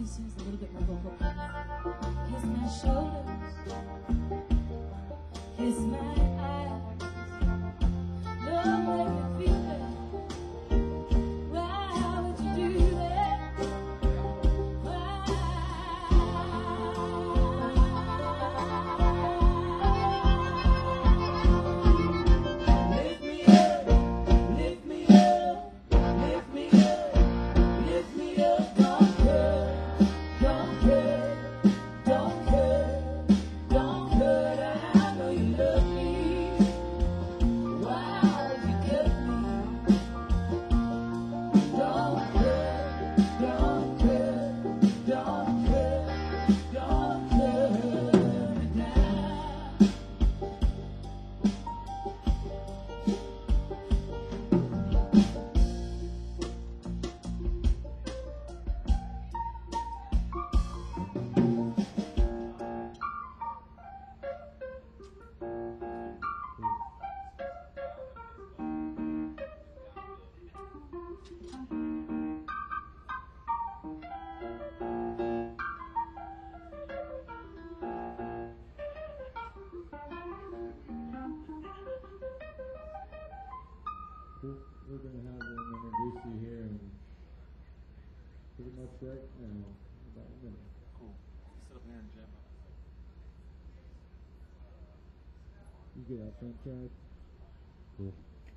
sings a little bit more vocal, please. Kiss my shoulders, kiss my eyes. Don't make me feel it. Why would you do that? Why? Lift me up, lift me up, lift me up, lift me up. Don't hurt, don't hurt, don't hurt, don't hurt. I know you love me. Why would you cut me? Don't hurt, don't hurt, don't hurt, don't hurt me down. We're going to have them introduce you here in pretty much right now, about a minute. Cool. Sit up here and jam up. You get out front, Chad? Cool.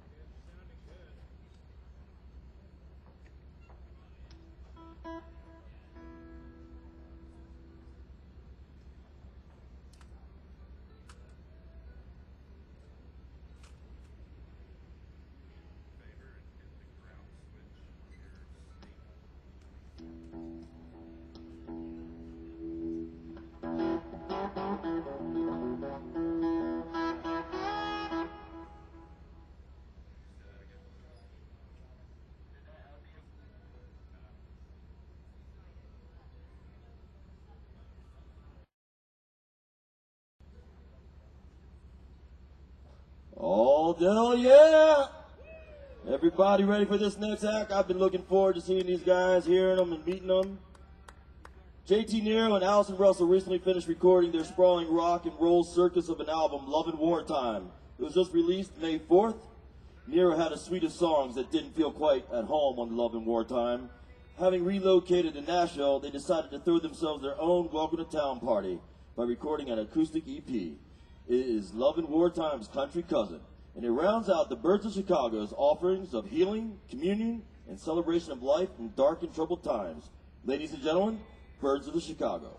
Oh, hell yeah! Everybody ready for this next act? I've been looking forward to seeing these guys, hearing them, and meeting them. JT Nero and Allison Russell recently finished recording their sprawling rock and roll circus of an album, Love in Wartime. It was just released May 4th. Nero had a suite of songs that didn't feel quite at home on Love in Wartime. Having relocated to Nashville, they decided to throw themselves their own Welcome to Town party by recording an acoustic EP. It is Love in Wartime's country cousin, and it rounds out the Birds of Chicago's offerings of healing, communion, and celebration of life in dark and troubled times. Ladies and gentlemen, Birds of the Chicago.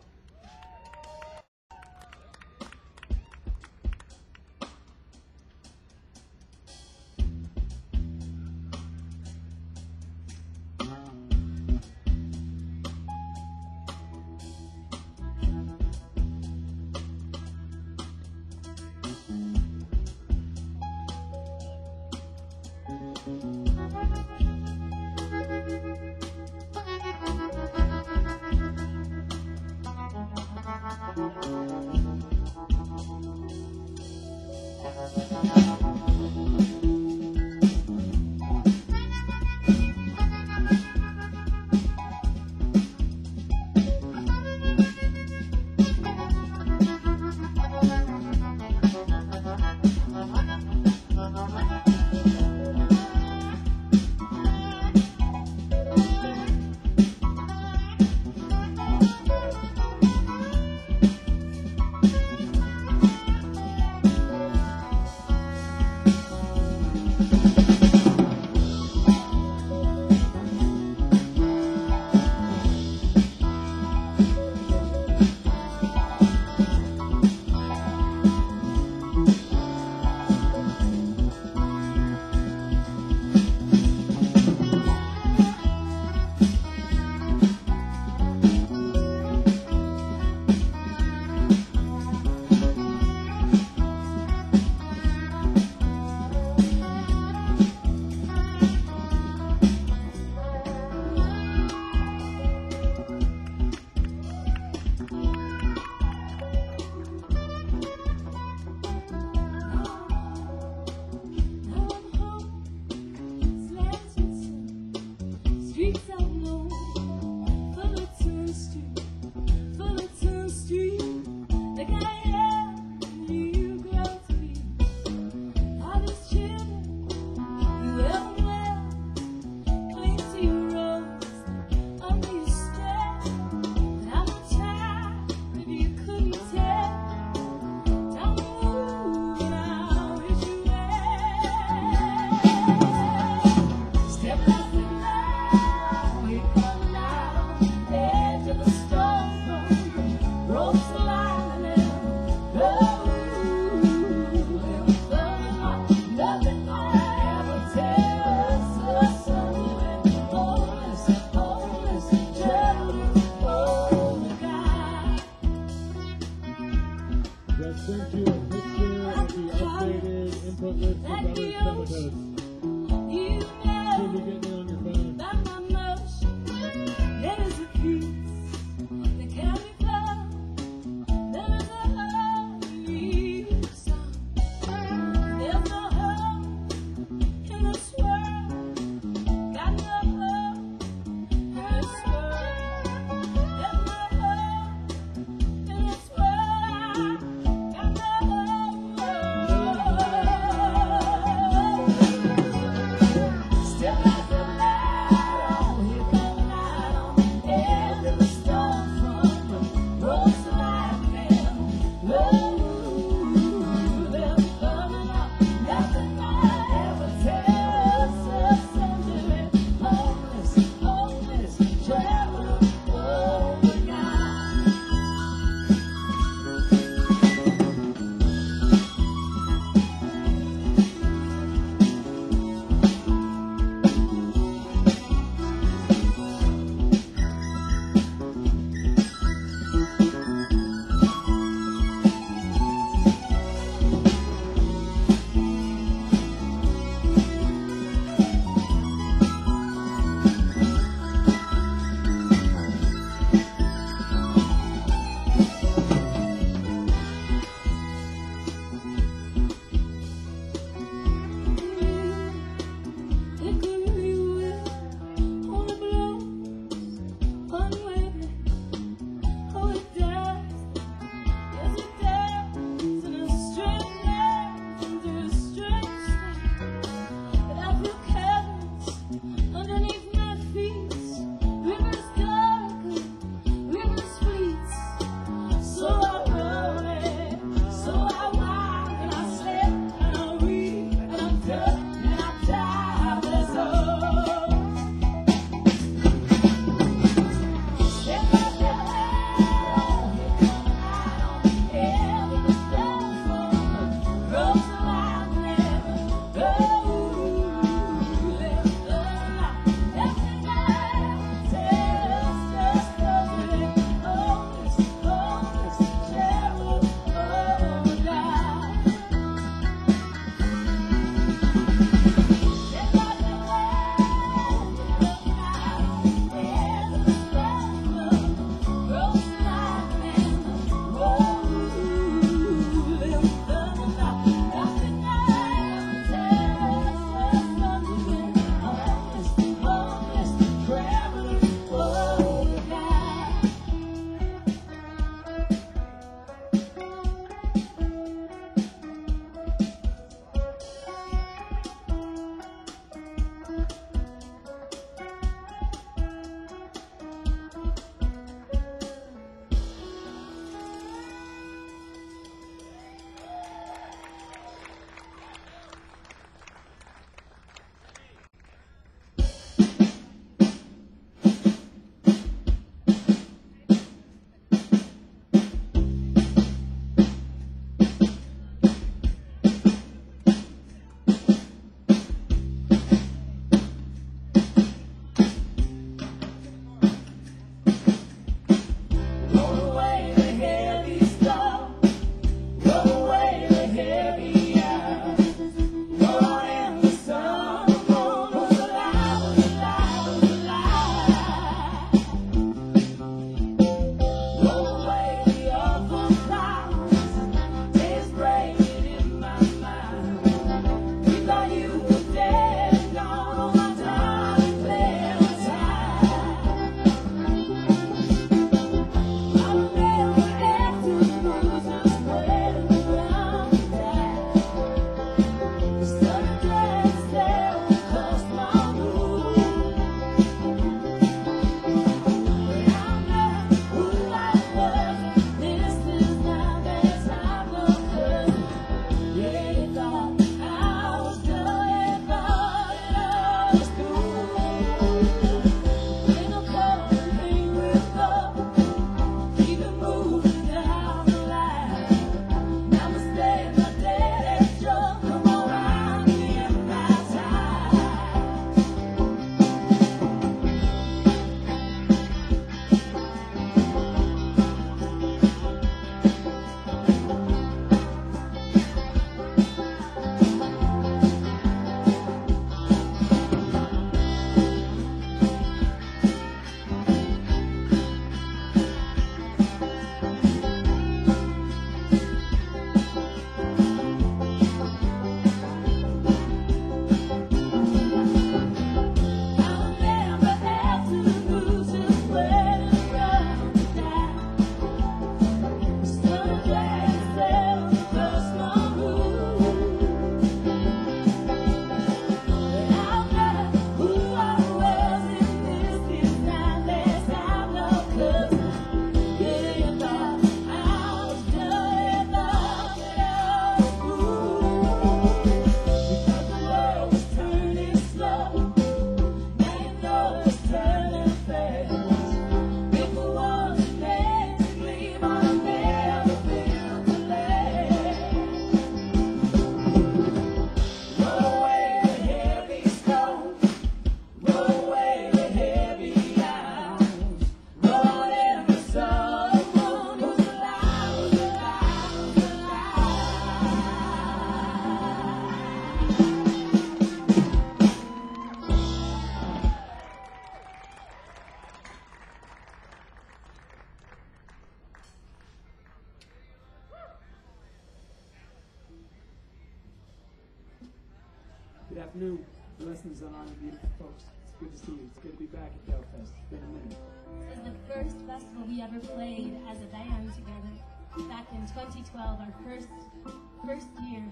afternoon. Blessings on all you beautiful folks. It's good to see you. It's good to be back at Delfest. It's been a minute. This is the first festival we ever played as a band together. Back in 2012, our first year.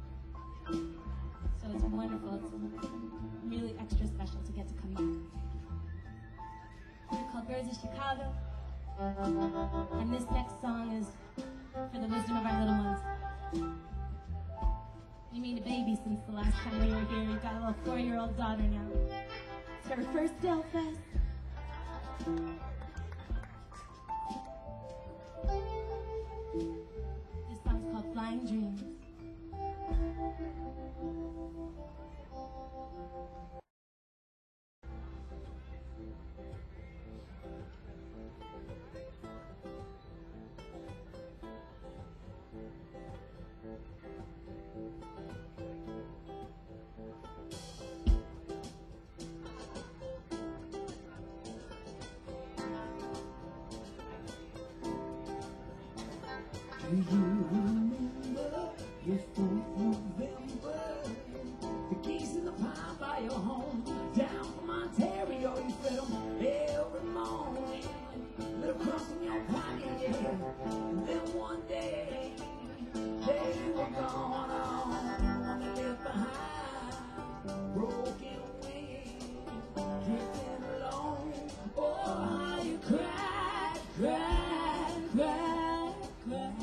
So it's wonderful. It's really extra special to get to come back. We're called Birds of Chicago. And this next song is for the wisdom of our little ones. You mean a baby since the last time we were here. We've got a little 4-year-old daughter now. It's her first Delfest. This song's called Flying Dreams. Do you remember your 4th November? The geese in the pine by your home, down from Ontario, you fed them every morning. Little crumbs in your pocket, yeah. And then one day, they were gone on, left behind, broken wings, drifting along. Oh, how you cried, cried, cried, cried.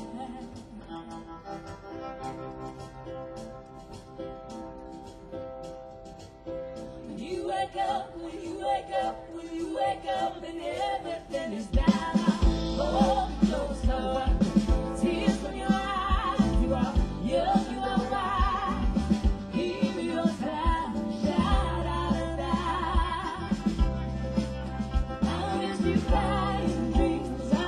When you wake up, when you wake up, when you wake up and everything is down. Oh, close up, tears from your eyes. You are young, you are wise. Give me your time, shout out and die. I miss you flying dreams.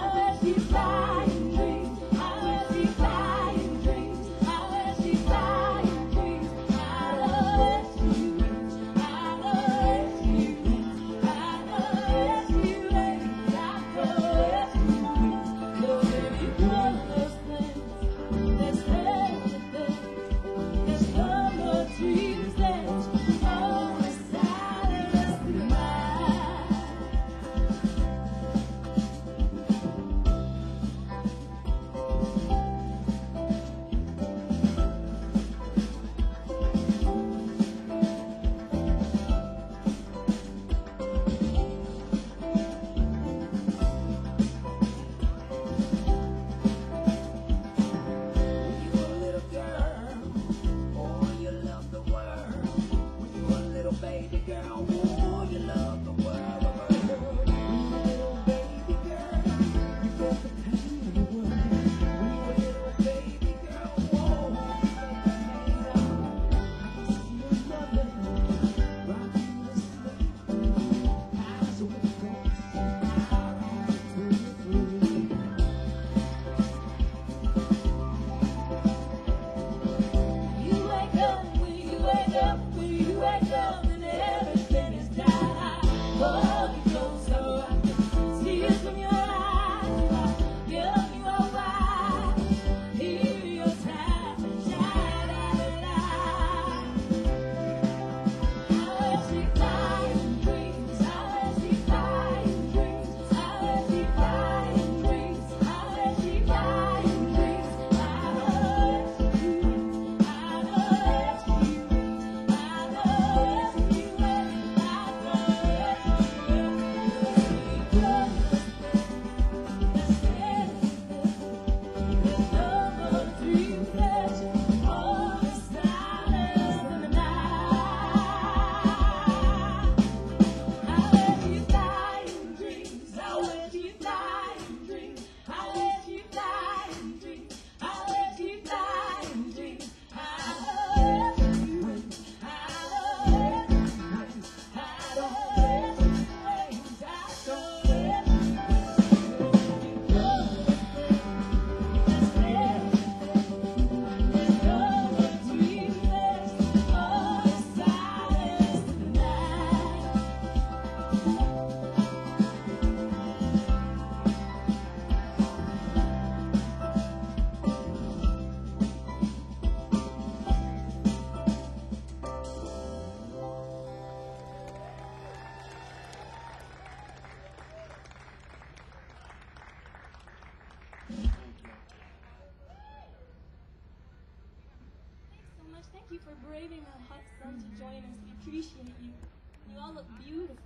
braving that hot sun to join us. We appreciate you. You all look beautiful.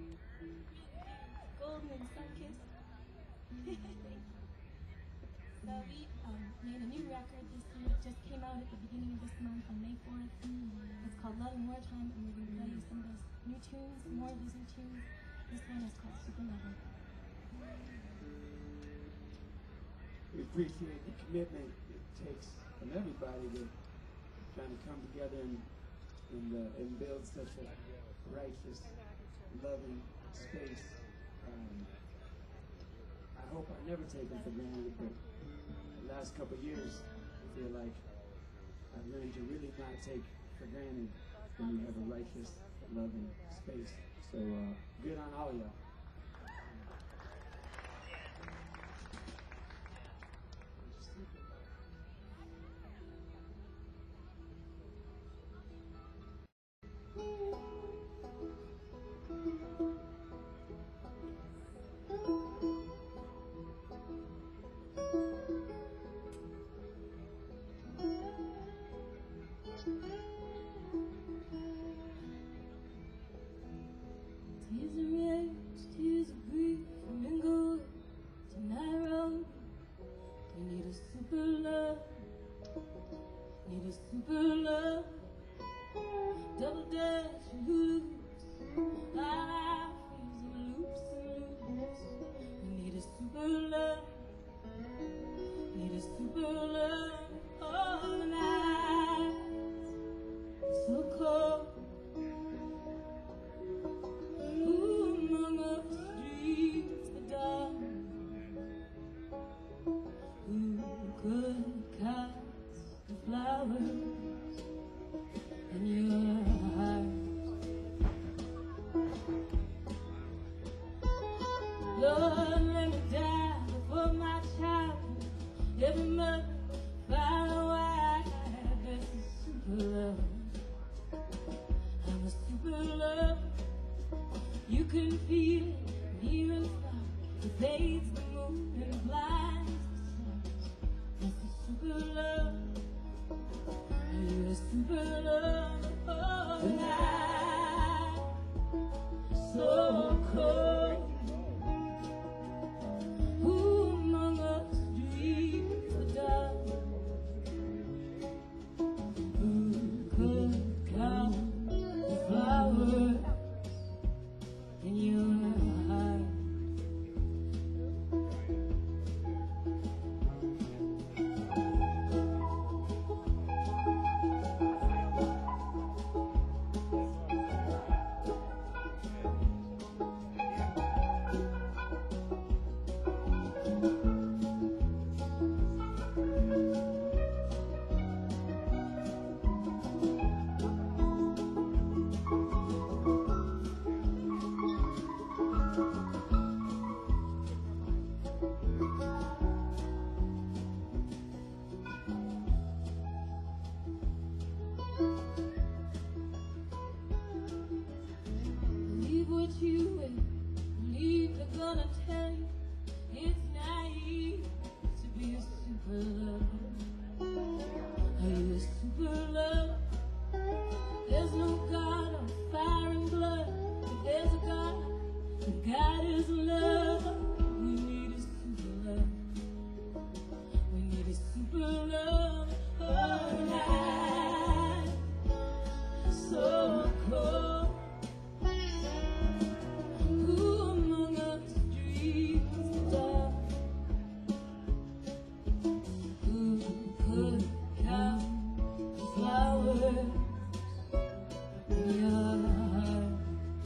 Golden and sun-kissed. So we made a new record this year. It just came out at the beginning of this month on May 4th. It's called Love in Wartime, and we're going to play you some of those new tunes, more of those new tunes. This one is called Super Lover. We appreciate the commitment it takes from everybody to trying to come together and build such a righteous, loving space. I hope I never take it for granted, but the last couple of years, I feel like I've learned to really not take for granted when we have a righteous, loving space. So good on all of y'all. Tears of rage, tears of grief, mingle to Nairobi. We need a super love, need a super love. Double dash loops, life is loops and loops. We need a super love, need a super love. All the nights so cold. Among us dreams the dawn. Who could cast the flowers in your heart? Lord, let me die before my childhood. Every mother far away. This is super love. I'm a super love. You can feel it near and far. It fades the moon and blinds the sun. It's a super love. You're a super love. Oh, night so cold. Who among us dreams the dark? Who could count the flowers in your heart? Believe what you will, believe they're gonna tell you. It's naive to be a super lover. Are you a super lover? There's no God on fire and blood, but there's a God, and God is love. We need a super love. We need a super love. Oh, night so cold. Who among us dreams the dark? Who could count the flowers in your heart?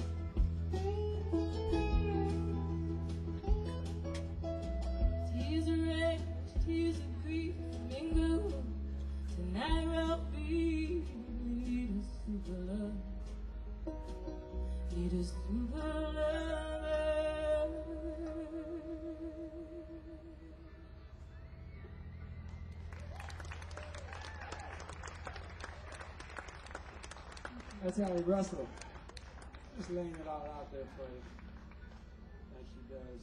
Tears of rage, tears of grief, mingle to Nairobi. We need a super love. Need a super lover. That's Allie Russell. Just laying it all out there for you, like she does.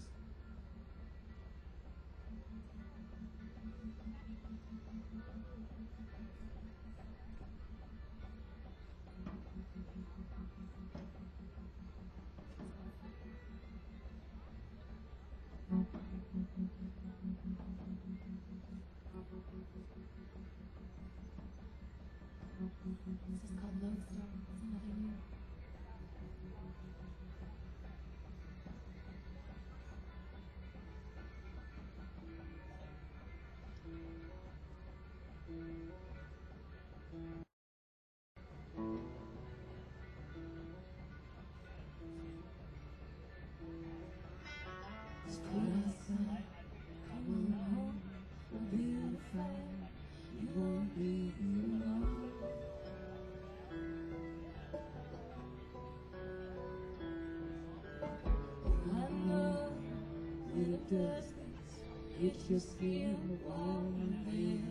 Hit your skin warm and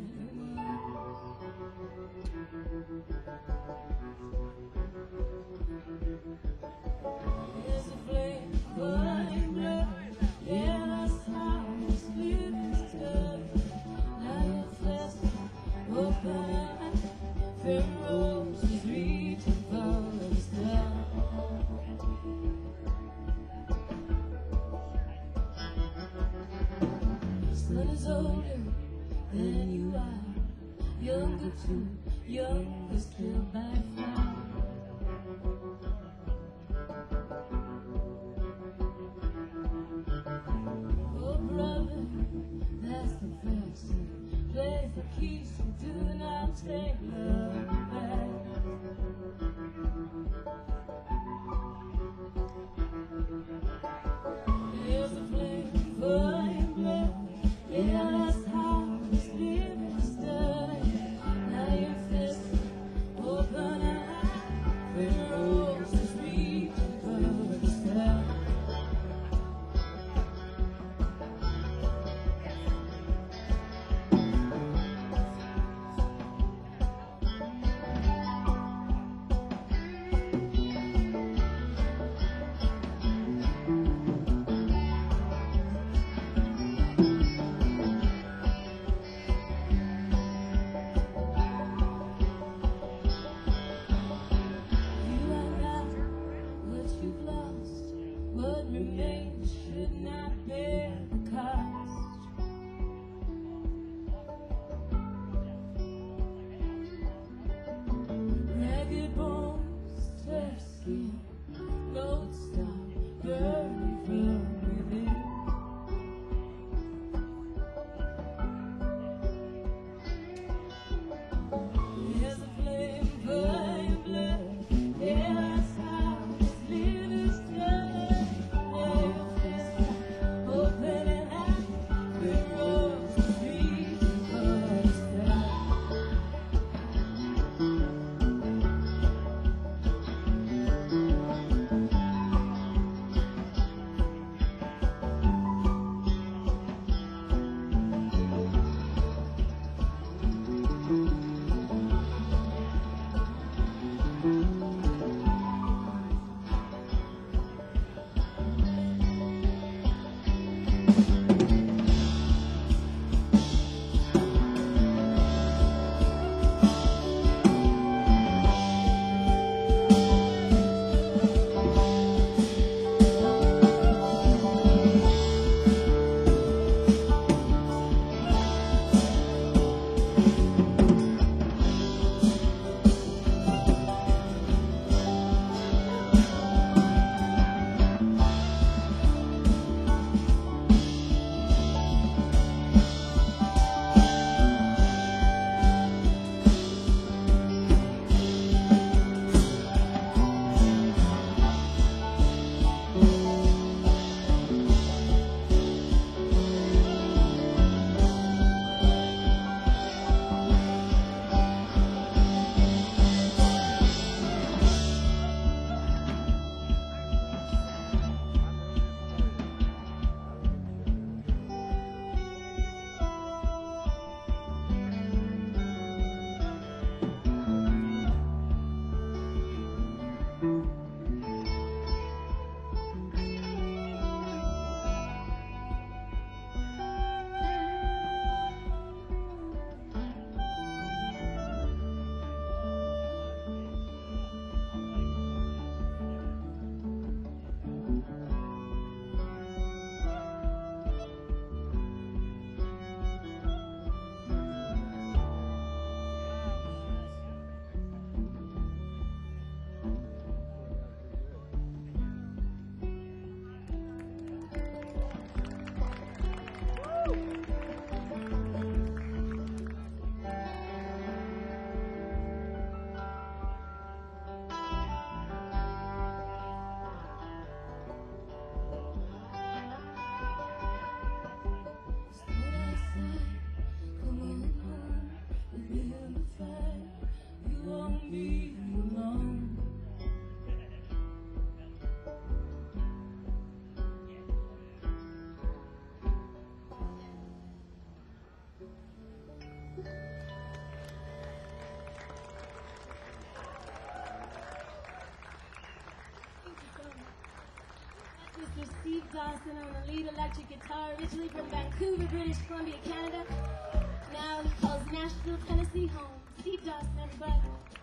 there's a flame burning blood in us house living still. Now your flesh open, Pharaoh's is reaching for the sky. Sun is older than you are, younger too, younger still by far. Oh brother, that's the first thing. Play the keys to do not take love back. There's a flame burning blood in us house living stirring. Now your fist open eye, Pharaoh's is reaching for the sky. You are not what you've lost. What remains should not bear the cost. Ragged bones, tough skin, lodestar, burning from within. There's a flame burning blood in us house living still. Now your fist open and high, Pharaoh's is reaching for the sky. Dawson on the lead electric guitar, originally from Vancouver, British Columbia, Canada. Now he calls Nashville, Tennessee home. Steve Dawson, everybody.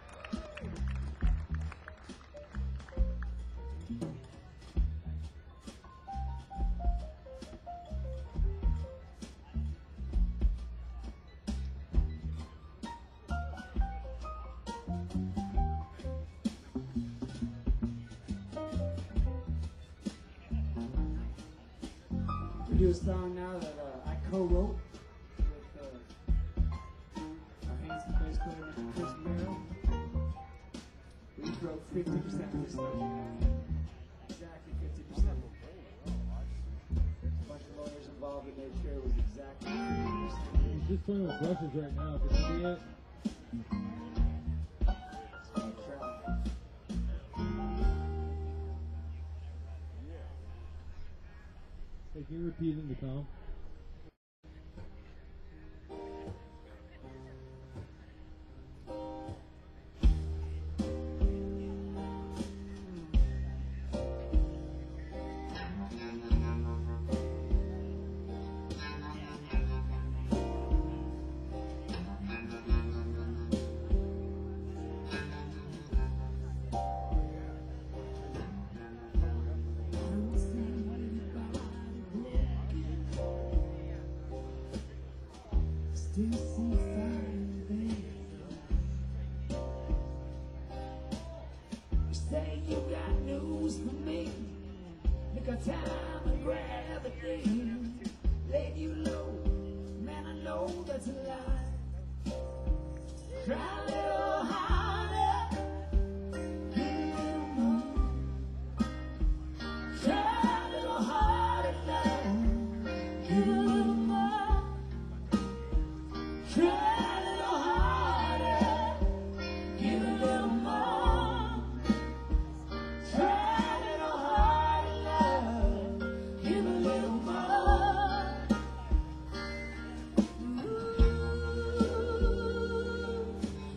We do a song now that I co-wrote with our handsome bass player, Mr. Chris Merrill. We each wrote 50% of this song. Exactly 50%. A bunch of lawyers involved and made sure it was exactly 50%. He's just playing with brushes right now. Can you see it? I'll try. Hey, can you repeat in the tone? Still see fire, baby. You say you got news for me. Look at time and gravity. Laid you low, man, I know that's a lie. Try a little harder, give a little more. Try a little harder, love, give a little more. Try a little harder, give a little more. Try a little harder, love, give a little more. Ooh,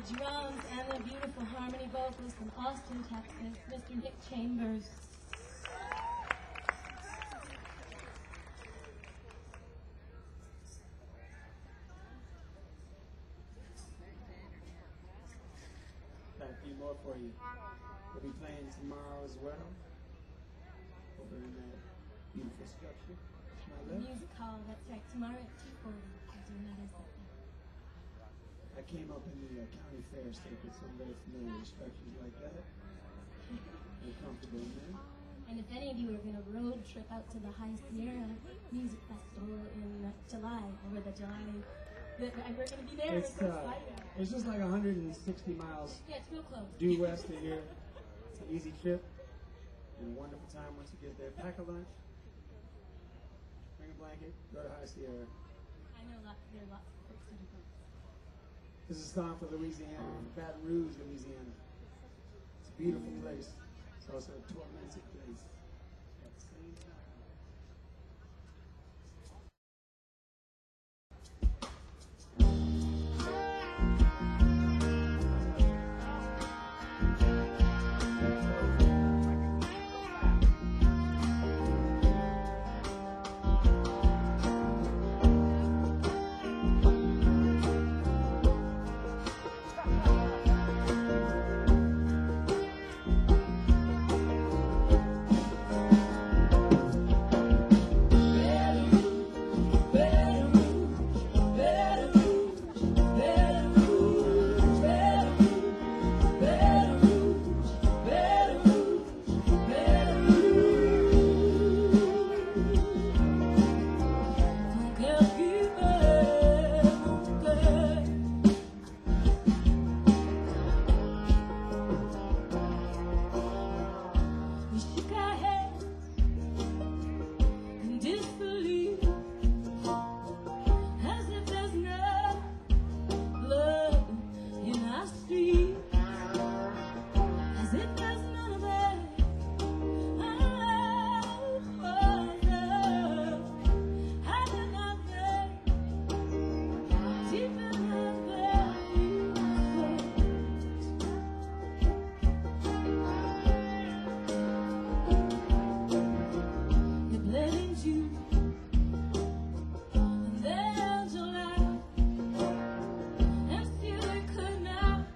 drums and the beautiful harmony vocals from Austin, Texas, Mr. Nick Chambers. Got a few more for you. We'll be playing tomorrow as well. Over in that beautiful structure. to my left. Music hall, that's right, tomorrow at 2:40. We're doing that as well. I came up in the county fair circuit, so I'm very familiar with structures like that. Very comfortable in there. And if any of you are going to road trip out to the High Sierra Music Festival in July, over the July, we're going to be there. It's, We're so excited. it's just like 160 miles Yeah, it's real close. due west of here. It's an easy trip and a wonderful time once you get there. Pack a lunch, bring a blanket, go to High Sierra. I know there are lots of folks who do both. This is a song for Louisiana, Baton Rouge, Louisiana. It's a beautiful place. It's also a tormented place at the same time. We shook our heads in disbelief, as if there's no blood in our street, as if there's none of it. I did not think deep in my belly. It bled into an angel light, and still it could not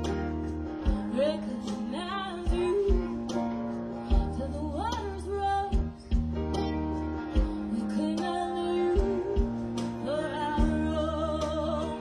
recognize you. Till the waters rose, we could not lose for our own.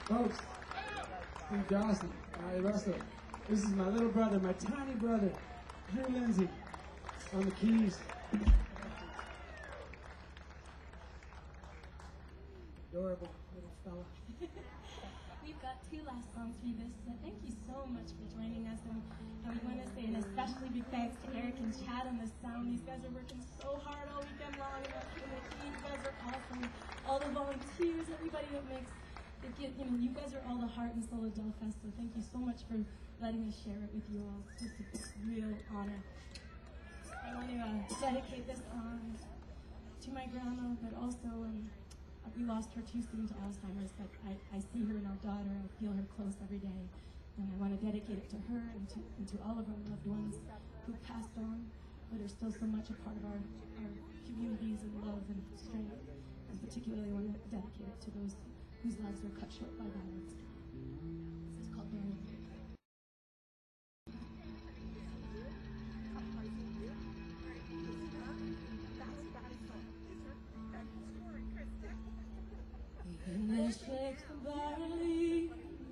Folks, Steve Dawson, Larry Russell. This is my little brother, my tiny brother, Drew Lindsay, on the keys. Adorable little fella. We've got two last songs for you this. Thank you so much for joining us. And we want to say an especially big thanks to Eric and Chad on the sound. These guys are working so hard all weekend long. And the keys guys are awesome. All the volunteers, everybody that makes it get, you guys are all the heart and soul of Delfest. So thank you so much for letting us share it with you all. It's just a real honor. I want to dedicate this song to my grandma, but also we lost her too soon to Alzheimer's, but I see her in our daughter. I feel her close every day. And I want to dedicate it to her and to all of our loved ones who passed on, but are still so much a part of our communities and love and strength. And particularly want to dedicate it to those whose lives were cut short by violence. This is called Barely. When the shakes the barley,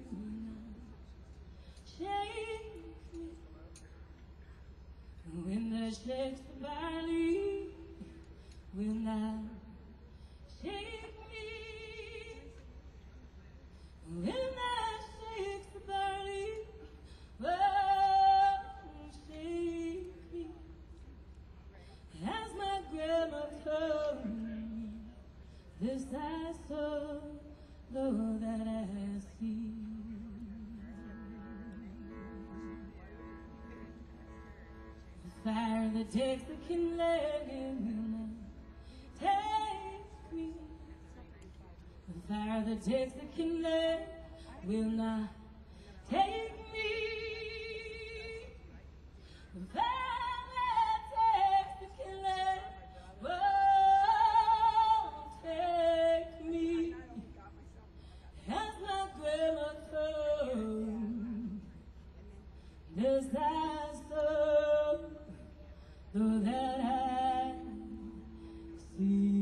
shake me. When the shakes the barley, will not shake me. When that shakes the barley, won't shake me. As my grandma told me, this I saw, though that I see. The fire that takes the kindling will not take me. The fire that takes the kindling will not take me. The fire that takes the kindling won't take me. As my grandma told, this I saw, though that I see.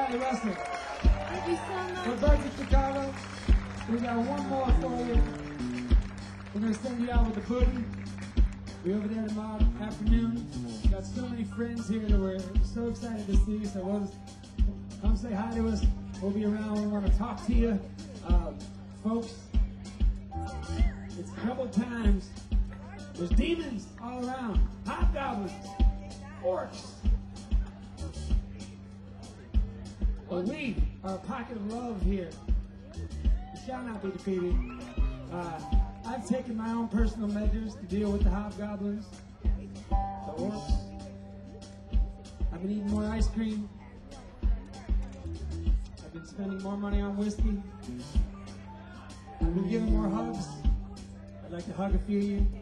Hallie Russell. Thank you so For much. Birds of Chicago, we got one more for you. We're going to send you out with a boogie. We're over there tomorrow afternoon. Got so many friends here that we're so excited to see. So we'll just come say hi to us. We'll be around. We want to talk to you. Folks, it's troubled times. There's demons all around. Hobgoblins. Orcs. But we are a pocket of love here. We shall not be defeated. I've taken my own personal measures to deal with the hobgoblins, the orcs. I've been eating more ice cream. I've been spending more money on whiskey. I've been giving more hugs. I'd like to hug a few of you.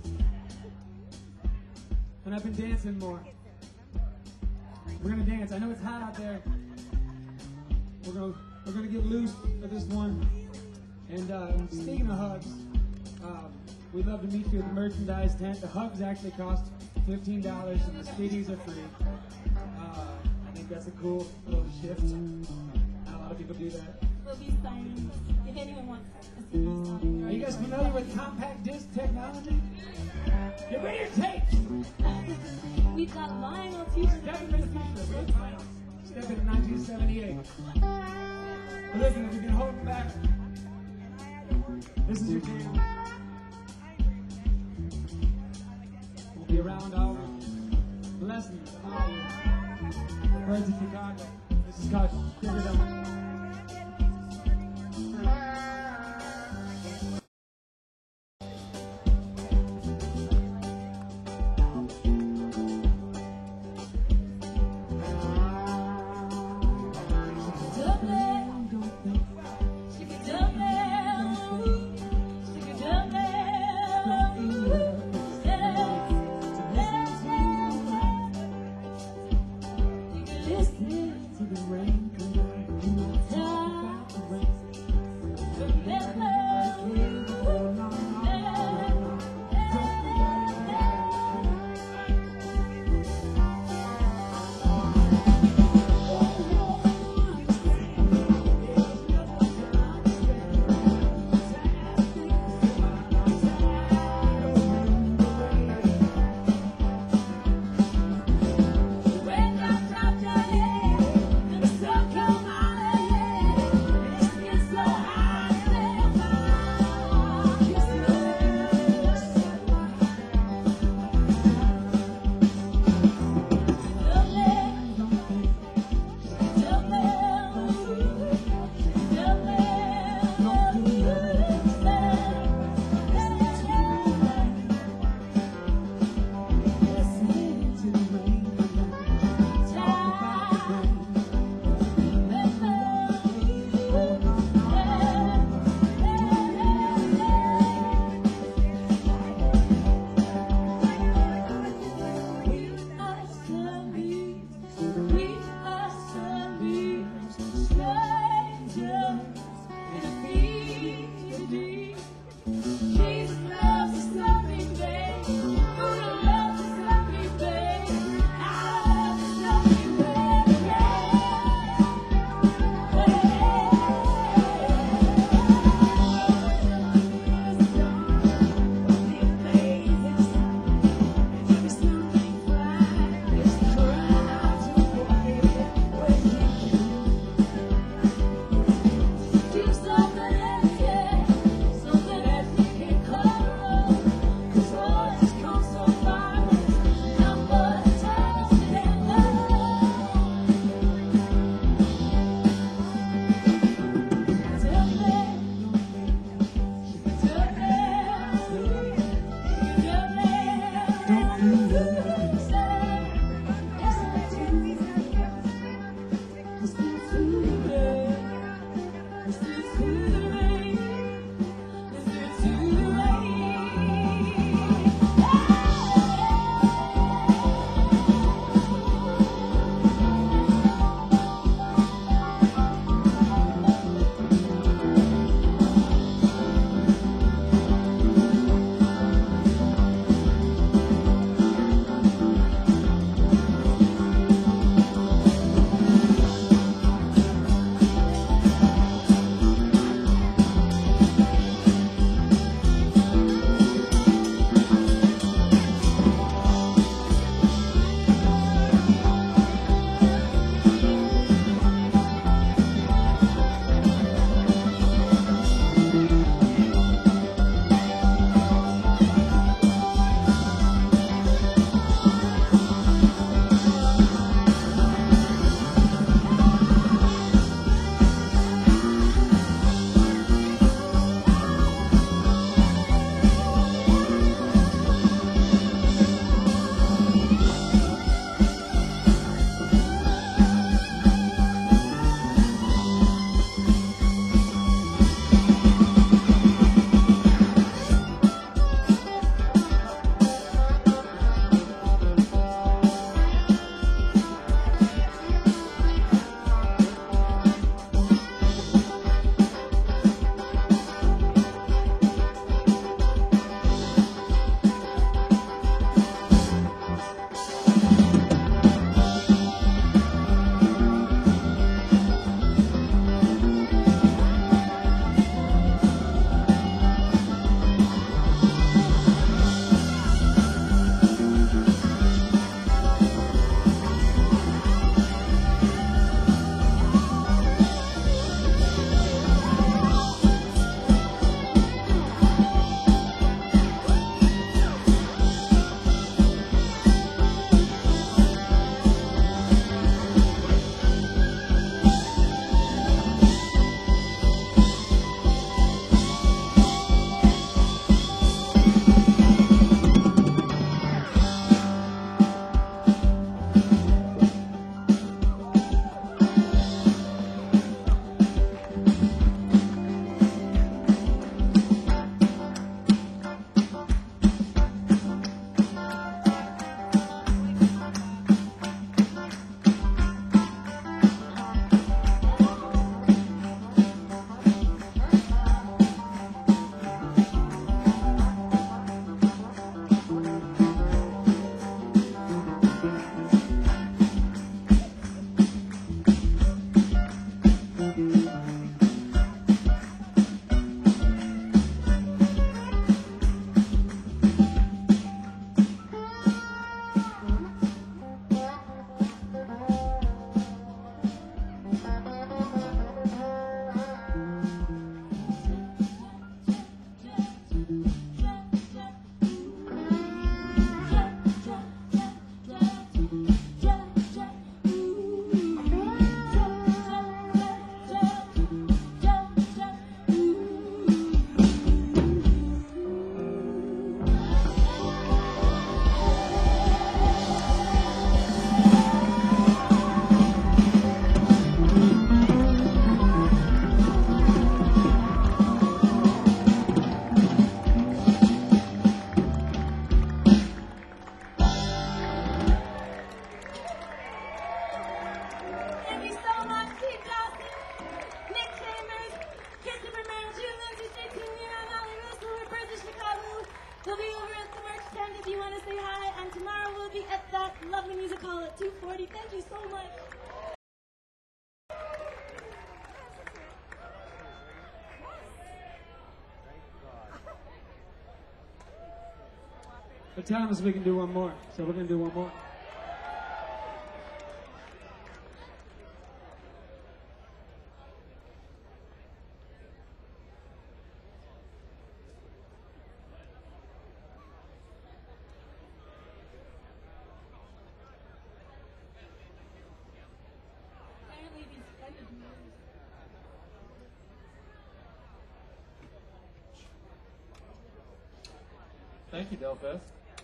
And I've been dancing more. We're gonna dance. I know it's hot out there. We're gonna get loose for this one. And speaking of hugs, we'd love to meet you at the merchandise tent. The hugs actually cost $15 and the CDs are free. I think that's a cool little shift. Not a lot of people do that. We'll be signing if anyone wants a CD song. Are you guys familiar with compact disc technology? Get ready your tapes! We've got vinyl too. Step into the future. Where's vinyl? Step into 1978. But listen, if you've been holding back, this is your jam. We'll be around all blessings and all you. Birds of Chicago. This is called Sugar Dump. Listen to the rain come down. We'll be over at the merch tent if you want to say hi, and tomorrow we'll be at that lovely music hall at 2:40. Thank you so much. But Thomas, we can do one more, so we're going to do one more. Apparently these funded movies. Thank you, Delfest.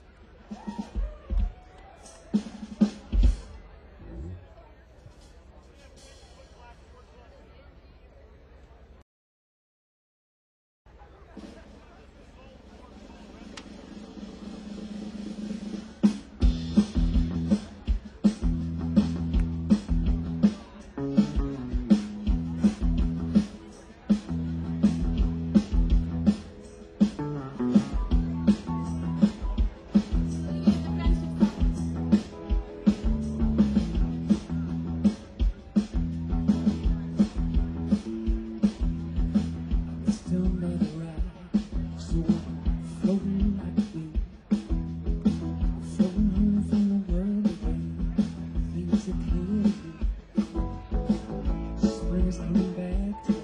Still not right, so I'm floating like a wing, floating home from the world away. Things are clear to me. Spring is coming back to